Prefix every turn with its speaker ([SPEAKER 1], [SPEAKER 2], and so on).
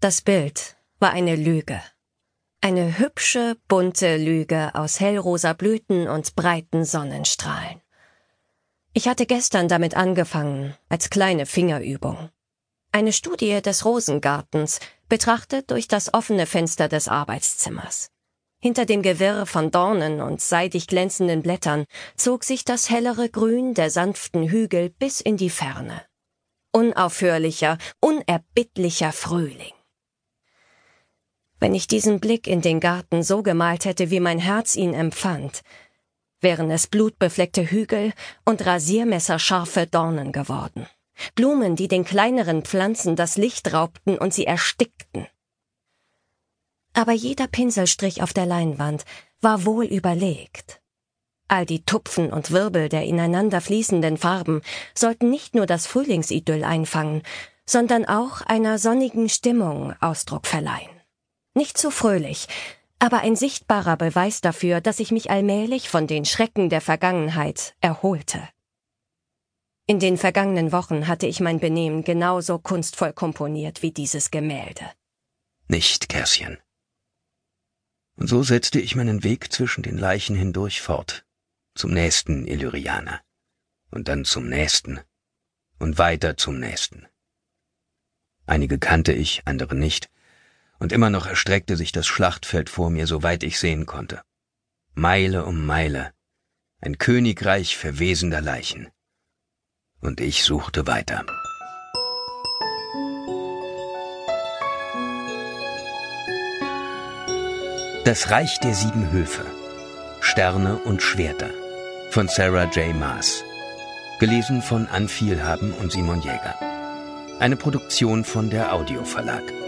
[SPEAKER 1] Das Bild war eine Lüge. Eine hübsche, bunte Lüge aus hellrosa Blüten und breiten Sonnenstrahlen. Ich hatte gestern damit angefangen, als kleine Fingerübung. Eine Studie des Rosengartens, betrachtet durch das offene Fenster des Arbeitszimmers. Hinter dem Gewirr von Dornen und seidig glänzenden Blättern zog sich das hellere Grün der sanften Hügel bis in die Ferne. Unaufhörlicher, unerbittlicher Frühling. Wenn ich diesen Blick in den Garten so gemalt hätte, wie mein Herz ihn empfand, wären es blutbefleckte Hügel und rasiermesserscharfe Dornen geworden. Blumen, die den kleineren Pflanzen das Licht raubten und sie erstickten. Aber jeder Pinselstrich auf der Leinwand war wohl überlegt. All die Tupfen und Wirbel der ineinander fließenden Farben sollten nicht nur das Frühlingsidyll einfangen, sondern auch einer sonnigen Stimmung Ausdruck verleihen. Nicht zu fröhlich, aber ein sichtbarer Beweis dafür, dass ich mich allmählich von den Schrecken der Vergangenheit erholte. In den vergangenen Wochen hatte ich mein Benehmen genauso kunstvoll komponiert wie dieses Gemälde.
[SPEAKER 2] Nicht, Käschen. Und so setzte ich meinen Weg zwischen den Leichen hindurch fort, zum nächsten Illyrianer, und dann zum nächsten und weiter zum nächsten. Einige kannte ich, andere nicht, und immer noch erstreckte sich das Schlachtfeld vor mir, soweit ich sehen konnte. Meile um Meile, ein Königreich verwesender Leichen. Und ich suchte weiter. Das Reich der 7 Höfe. Sterne und Schwerter von Sarah J. Maas. Gelesen von Ann Vielhaben und Simon Jäger. Eine Produktion von der Audio Verlag.